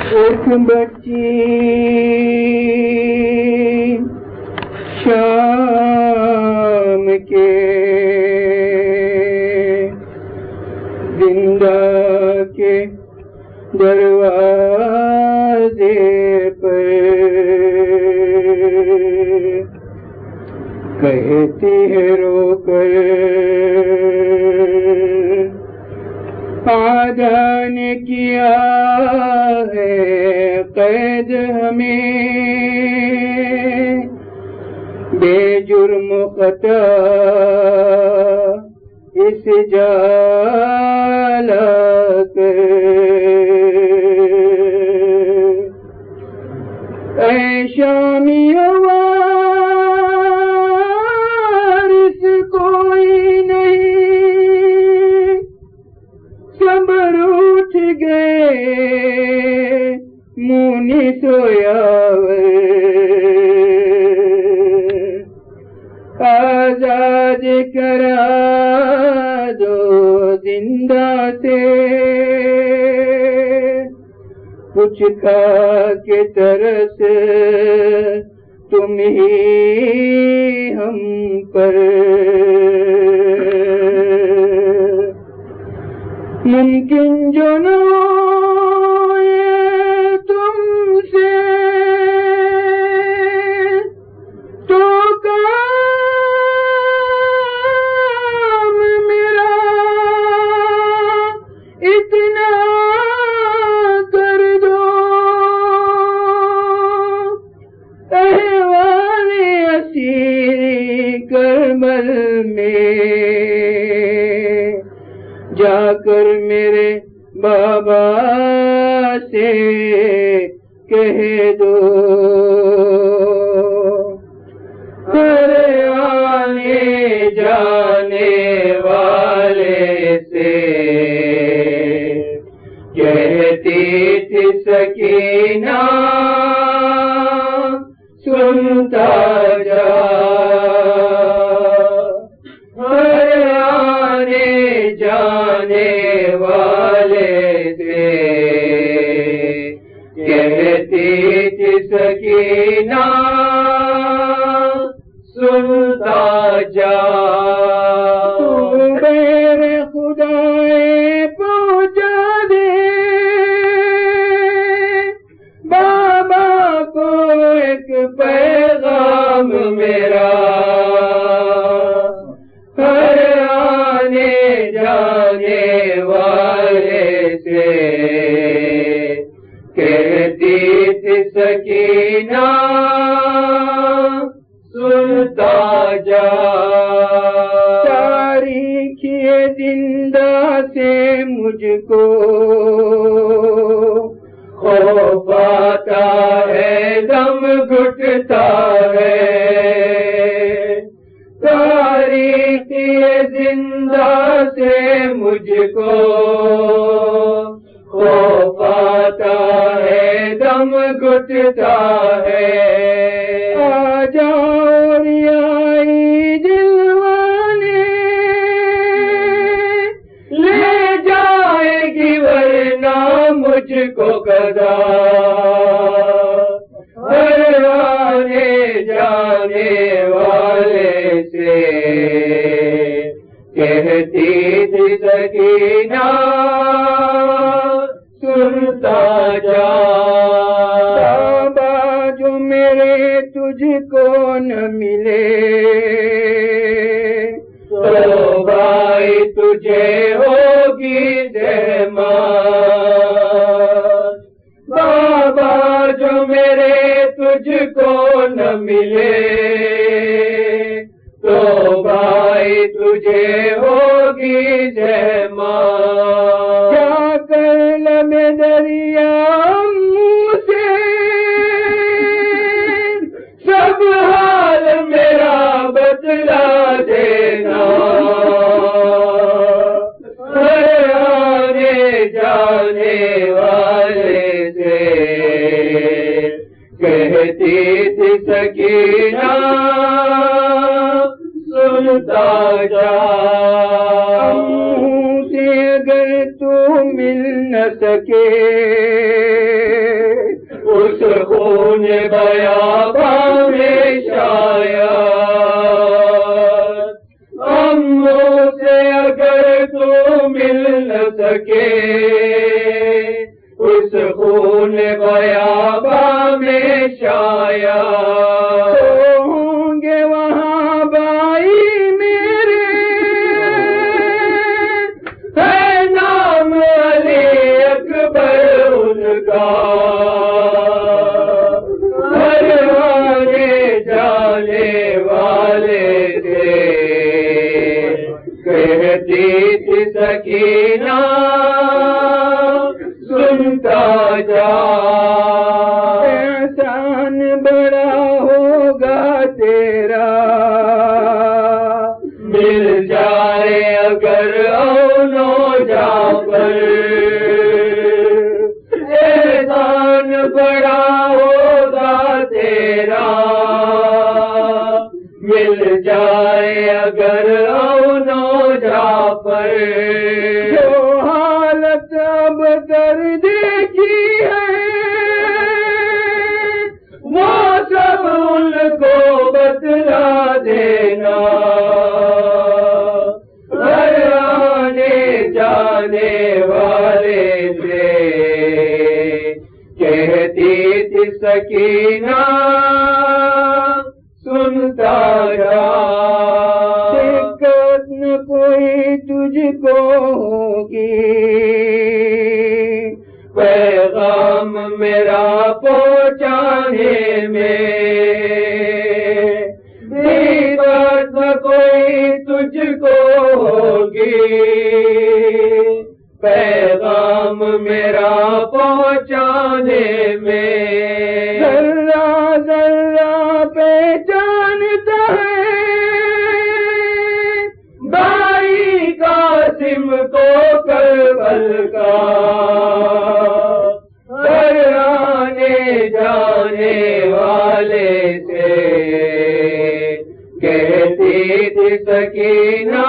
ایک بچی شام کے زندہ کے دروازے پر کہتی ہے رو کر آدھا نے کیا ہے قید ہمیں بے جرم خطا اس جالا کر اے شامی وارث کوئی نہیں صبر اٹھ گئے مونی سویاور آزاد کرا دو زندہ سے کچھ کھا کے ترس تم ہی ہم پر ممکن جو نہ یہ تم سے تو کام میرا اتنا کر دو احوال اسیر کربل میں جا کر میرے بابا سے کہہ دو ہر آنے جانے والے سے کہتی تھی سکینہ سنتا جا جانے والے سے کہتی تھی سکینہ سنتا جا غیر خدائے پہنچا دے بابا کو ایک پیغام میرا جانے والے سے کہتی تھی سکینہ سنتا جا تاریخی زندہ سے مجھ کو خوف آتا ہے دم گھٹتا ہے تاریخی زندہ سے مجھ کو خوف آتا ہے دم گھٹتا ہے آ جاؤ ریائی دل والے لے جائے گی ورنہ مجھ کو قضا ہر آنے جانے والے سے کہتی تھی سکینہ سنتا جا بابا جو میرے تجھ کو نہ ملے تو بھائی تجھے ہوگی زحمت بابا جو میرے تجھ کو نہ ملے تو بھائی تجھے ہوگی زحمت جا کر لب دریا سے سب حال میرا بتلا دینا ہر آنے جانے والے سے کہتی تھی سکینہ سنتا جا سے اگر تو مل نہ سکے خون بیاباں میں شاید اموں سے اگر تو مل نہ سکے اس خون بیاباں میں شاید ہوں گے وہاں بھائی میرے ہے نام علی اکبر ان کا ہر آنے جانے والے تھے کہتی تھی سکینہ سنتا جا احسان بڑا ہوگا تیرا مل جائے اگر اونو جا پر احسان بڑا ہوگا تیرا مل جائے اگر اونو جا پر جو حالت اب کر دیکھی ہے وہ سب ان کو بتلا دینا ہر آنے جانے والے سے کہتی تھی سکینہ سنتا جا دقت نہ کوئی تجھ کو ہوگی پیغام میرا پہنچانے میں دقت نہ کوئی تجھ کو ہوگی پیغام میرا پہنچانے میں ذرہ ذرہ پہچانتا ہے بھائی قاسم کو کربل کا ہر آنے جانے والے سے کہتی تھی سکینہ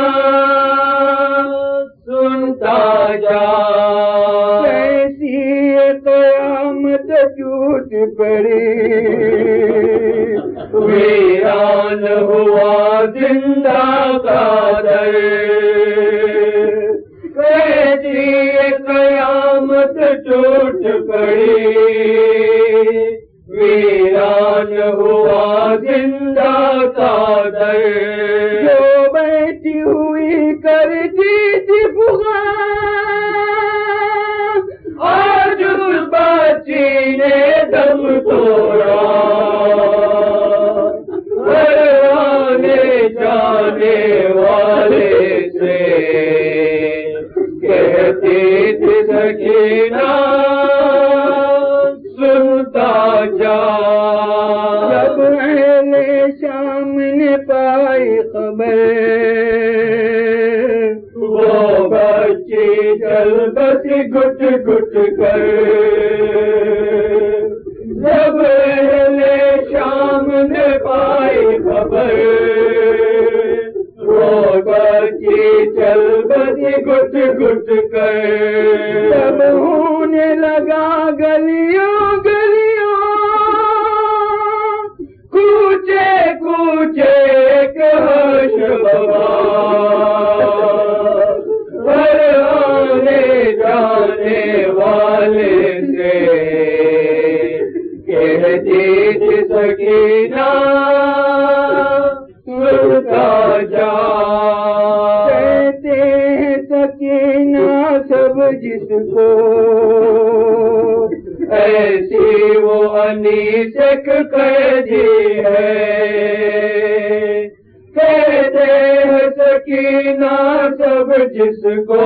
سنتا جا کیسی قیامت ٹوٹ پڑی ویران ہوا زندہ کا در کیسی قیامت ٹوٹ پڑی ویران ہوا زندہ کا در جو بیٹھی ہوئی کرتی تھی پکار آج اس بچی نے دم توڑا ہر آنے جانے والے سے کہتی تھی سکینہ سنتا جا جب اہل شام نے پائی خبر وہ بچی چل بسی گھٹ گھٹ کر جب اہل شام نے پائی خبر وہ بچی چل بسی گھٹ گھٹ کر جب ہونے لگا گلیوں گلیوں کوچے کوچے کہش بابا ہر آنے جانے والے سے کہتی تھی سکینہ سنتا جا کہتے ہیں سکینہ سب جس کو ایسی وہ انیسک قیدی ہے کہتے ہیں سکینہ سب جس کو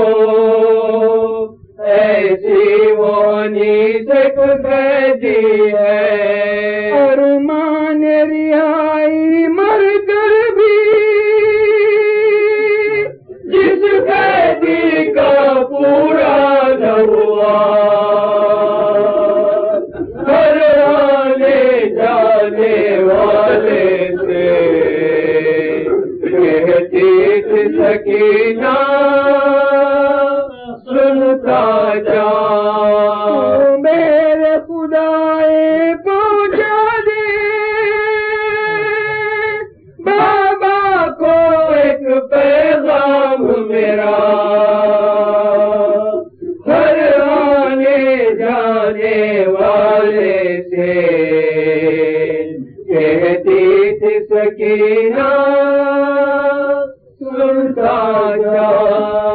ایسی وہ انیسک قیدی ہے ارمان رہائی مر کر بھی جس قیدی کا پورا نہ ہوا ہر آنے جانے والے سے کہتی تھی سکینہ سنتا جا میرے خدائے پہنچا پیغام میرا ہر آنے جانے والے سے کہتی تھی سکینہ سنتا جا